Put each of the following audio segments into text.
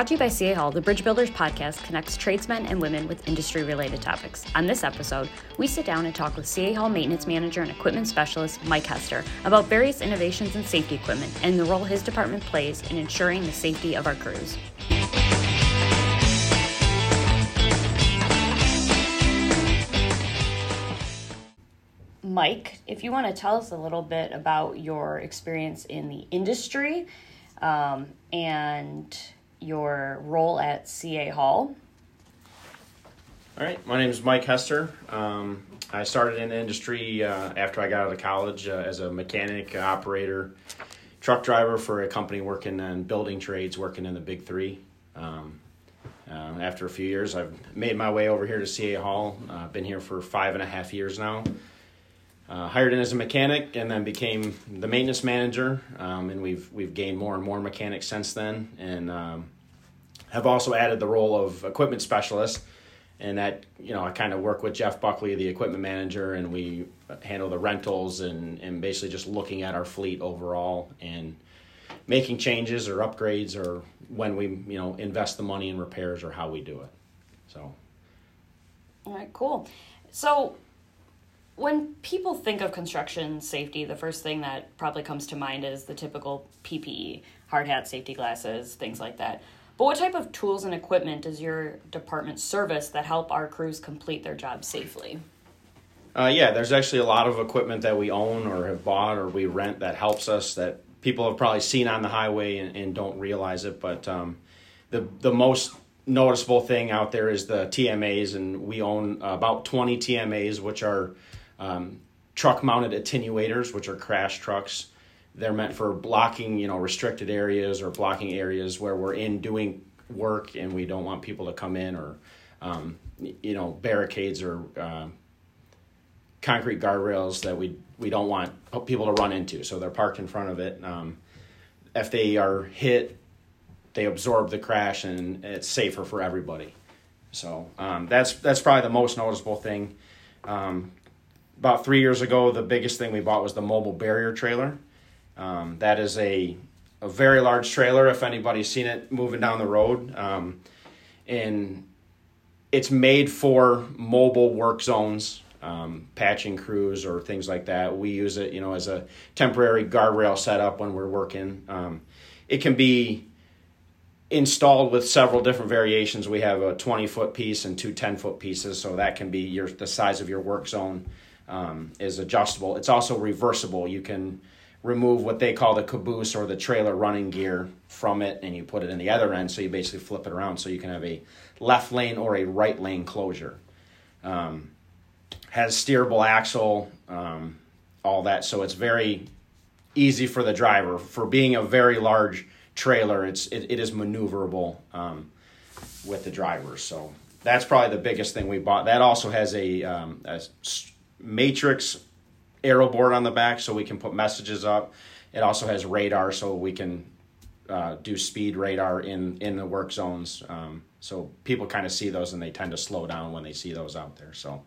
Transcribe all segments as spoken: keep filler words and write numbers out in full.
Brought to you by C A Hall, the Bridge Builders podcast connects tradesmen and women with industry-related topics. On this episode, we sit down and talk with C A Hall maintenance manager and equipment specialist Mike Hester about various innovations in safety equipment and the role his department plays in ensuring the safety of our crews. Mike, if you want to tell us a little bit about your experience in the industry um, and your role at C A Hall. All right, my name is Mike Hester. Um, I started in the industry uh, after I got out of college uh, as a mechanic, operator, truck driver for a company working in building trades, working in the big three. Um, uh, after a few years, I've made my way over here to C A Hall. I've uh, been here for five and a half years now. Uh, hired in as a mechanic and then became the maintenance manager, um, and we've we've gained more and more mechanics since then, and um, have also added the role of equipment specialist, and that, you know, I kind of work with Jeff Buckley, the equipment manager, and we handle the rentals and, and basically just looking at our fleet overall and making changes or upgrades or when we, you know, invest the money in repairs or how we do it. So. All right, cool. So when people think of construction safety, the first thing that probably comes to mind is the typical P P E, hard hat, safety glasses, things like that. But what type of tools and equipment does your department service that help our crews complete their jobs safely? Uh, yeah, there's actually a lot of equipment that we own or have bought or we rent that helps us that people have probably seen on the highway and, and don't realize it. But um, the the most noticeable thing out there is the T M As, and we own about twenty T M As, which are um, truck-mounted attenuators, which are crash trucks. They're meant for blocking, you know, restricted areas or blocking areas where we're in doing work and we don't want people to come in, or, um, you know, barricades or uh, concrete guardrails that we we don't want people to run into. So they're parked in front of it. Um, if they are hit, they absorb the crash and it's safer for everybody. So um, that's that's probably the most noticeable thing. Um, about three years ago, the biggest thing we bought was the mobile barrier trailer. Um, that is a, a very large trailer, if anybody's seen it moving down the road. Um, and it's made for mobile work zones, um, patching crews or things like that. We use it, you know, as a temporary guardrail setup when we're working. Um, it can be installed with several different variations. We have a twenty-foot piece and two ten-foot pieces, so that can be your the size of your work zone um, is adjustable. It's also reversible. You can remove what they call the caboose or the trailer running gear from it, and you put it in the other end, so you basically flip it around so you can have a left lane or a right lane closure. Um, has steerable axle, um, all that, so it's very easy for the driver. For being a very large trailer, it's it, it is maneuverable um, with the driver, so that's probably the biggest thing we bought. That also has a, um, a matrix aero board on the back so we can put messages up. It also has radar so we can uh, do speed radar in, in the work zones. Um, so people kind of see those and they tend to slow down when they see those out there. So,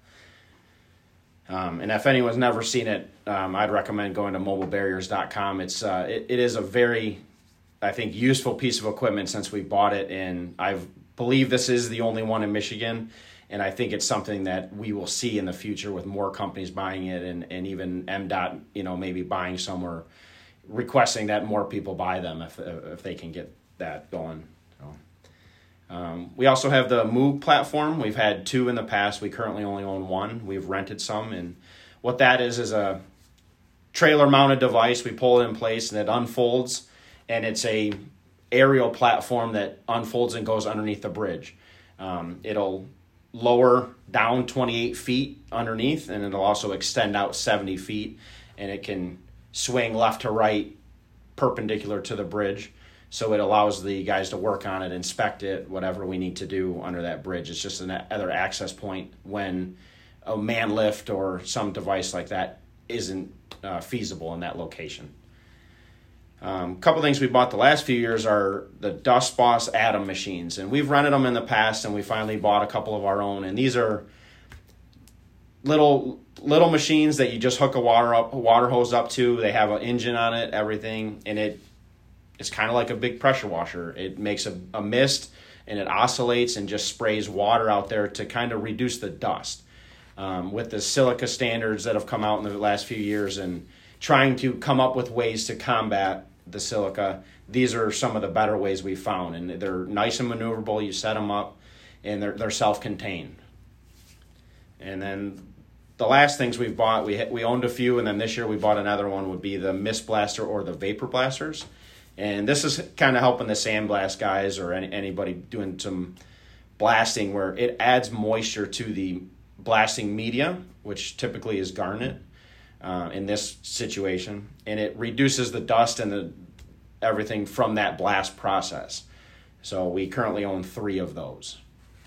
um, and if anyone's never seen it, um, I'd recommend going to mobile barriers dot com. It's uh, it, it is a very, I think, useful piece of equipment since we bought it, and I believe this is the only one in Michigan. And I think it's something that we will see in the future with more companies buying it, and, and even M DOT, you know, maybe buying some or requesting that more people buy them if if they can get that going. So, um, we also have the Moog platform. We've had two in the past. We currently only own one. We've rented some, and what that is is a trailer-mounted device. We pull it in place and it unfolds, and it's a aerial platform that unfolds and goes underneath the bridge. Um, it'll lower down twenty-eight feet underneath, and it'll also extend out seventy feet, and it can swing left to right perpendicular to the bridge, so it allows the guys to work on it, inspect it, whatever we need to do under that bridge. It's just another access point when a man lift or some device like that isn't uh, feasible in that location. A um, couple things we bought the last few years are the Dust Boss Atom machines, and we've rented them in the past, and we finally bought a couple of our own. And these are little little machines that you just hook a water up a water hose up to. They have an engine on it, everything, and it it's kind of like a big pressure washer. It makes a, a mist, and it oscillates and just sprays water out there to kind of reduce the dust. Um, with the silica standards that have come out in the last few years and trying to come up with ways to combat the silica, these are some of the better ways we've found. And they're nice and maneuverable. You set them up, and they're, they're self-contained. And then the last things we've bought, we we owned a few, and then this year we bought another one, would be the Mist Blaster or the Vapor Blasters. And this is kind of helping the sandblast guys or any, anybody doing some blasting, where it adds moisture to the blasting media, which typically is garnet uh, in this situation, and it reduces the dust and the everything from that blast process. So we currently own three of those.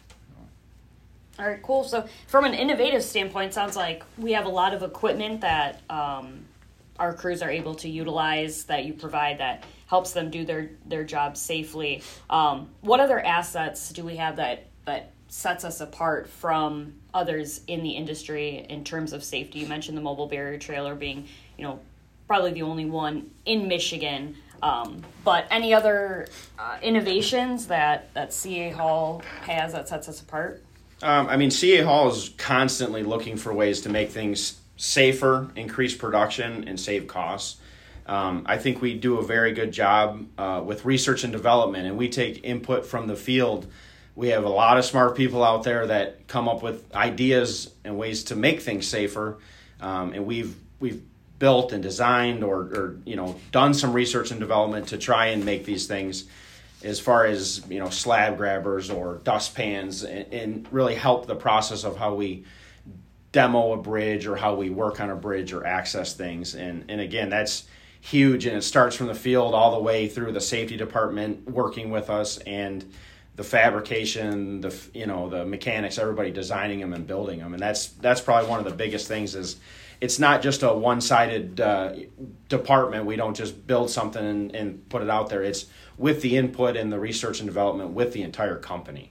All right, cool. So from an innovative standpoint, sounds like we have a lot of equipment that um, our crews are able to utilize, that you provide, that helps them do their, their job safely. Um, what other assets do we have that, that sets us apart from others in the industry in terms of safety? You mentioned the mobile barrier trailer being, you know, probably the only one in Michigan. Um, but any other uh, innovations that, that C A Hall has that sets us apart? Um, I mean, C A Hall is constantly looking for ways to make things safer, increase production, and save costs. Um, I think we do a very good job uh, with research and development, and we take input from the field. We have a lot of smart people out there that come up with ideas and ways to make things safer, um, and we've we've built and designed or, or you know done some research and development to try and make these things, as far as you know slab grabbers or dust pans, and, and really help the process of how we demo a bridge or how we work on a bridge or access things. And and again, that's huge, and it starts from the field all the way through the safety department working with us, and the fabrication, the you know the mechanics, everybody designing them and building them. And that's that's probably one of the biggest things. Is it's not just a one-sided uh, department. We don't just build something and, and put it out there. It's with the input and the research and development with the entire company.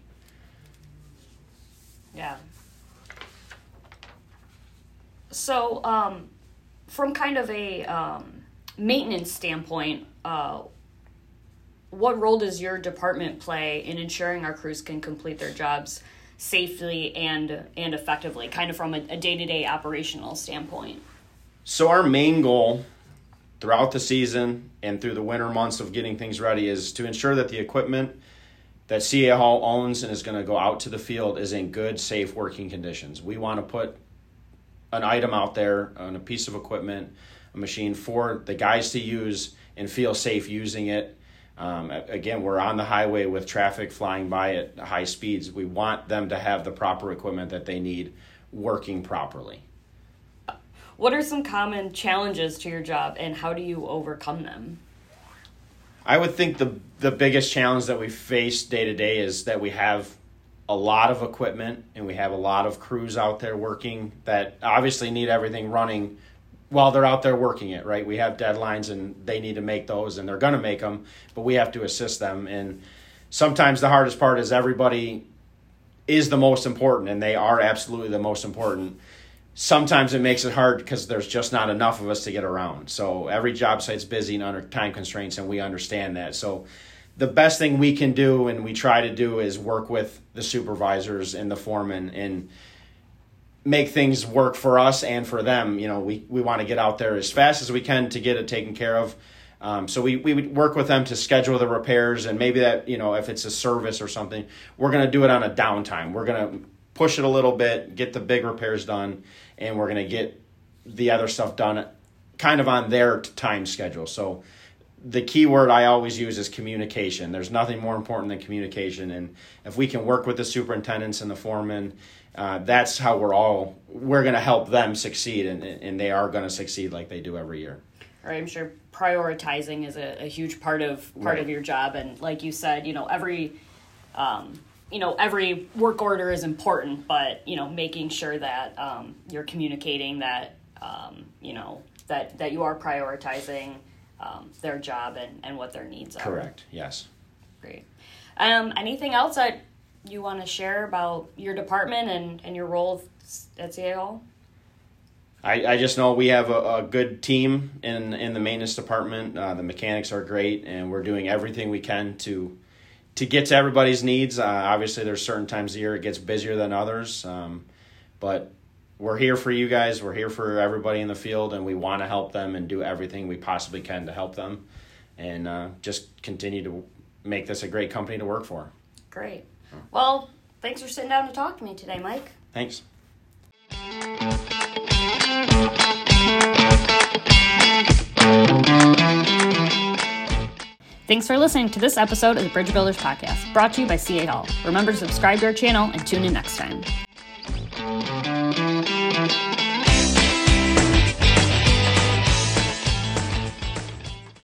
Yeah. So, um, from kind of a um, maintenance standpoint, uh, what role does your department play in ensuring our crews can complete their jobs safely and and effectively, kind of from a, a day-to-day operational standpoint? So our main goal throughout the season and through the winter months of getting things ready is to ensure that the equipment that C A Hall owns and is going to go out to the field is in good, safe working conditions. We want to put an item out there, on a piece of equipment, a machine for the guys to use and feel safe using it. Um, again, we're on the highway with traffic flying by at high speeds. We want them to have the proper equipment that they need working properly. What are some common challenges to your job, and how do you overcome them? I would think the the biggest challenge that we face day to day is that we have a lot of equipment and we have a lot of crews out there working that obviously need everything running while they're out there working it, right? We have deadlines and they need to make those, and they're going to make them, but we have to assist them. And sometimes the hardest part is everybody is the most important, and they are absolutely the most important. Sometimes it makes it hard because there's just not enough of us to get around. So every job site's busy and under time constraints, and we understand that. So the best thing we can do, and we try to do, is work with the supervisors and the foremen and make things work for us and for them. You know, we, we want to get out there as fast as we can to get it taken care of. Um, so we, we would work with them to schedule the repairs, and maybe that, you know, if it's a service or something, we're going to do it on a downtime. We're going to push it a little bit, get the big repairs done, and we're going to get the other stuff done kind of on their time schedule. So the key word I always use is communication. There's nothing more important than communication. And if we can work with the superintendents and the foremen, uh, that's how we're all, we're going to help them succeed, and, and they are going to succeed like they do every year. All right, I'm sure prioritizing is a, a huge part of part Right. of your job. And like you said, you know, every, um, you know, every work order is important, but, you know, making sure that um, you're communicating that, um, you know, that, that you are prioritizing um, their job and, and what their needs are. Correct, yes. Great. Um, anything else that you want to share about your department and, and your role at C A Hall? I, I just know we have a, a good team in in the maintenance department. Uh, the mechanics are great, and we're doing everything we can to to get to everybody's needs. Uh, obviously, there's certain times of the year it gets busier than others, um, but we're here for you guys. We're here for everybody in the field, and we want to help them and do everything we possibly can to help them, and uh, just continue to make this a great company to work for. Great. Well, thanks for sitting down to talk to me today, Mike. Thanks. Thanks for listening to this episode of the Bridge Builders Podcast, brought to you by C A Hall. Remember to subscribe to our channel and tune in next time.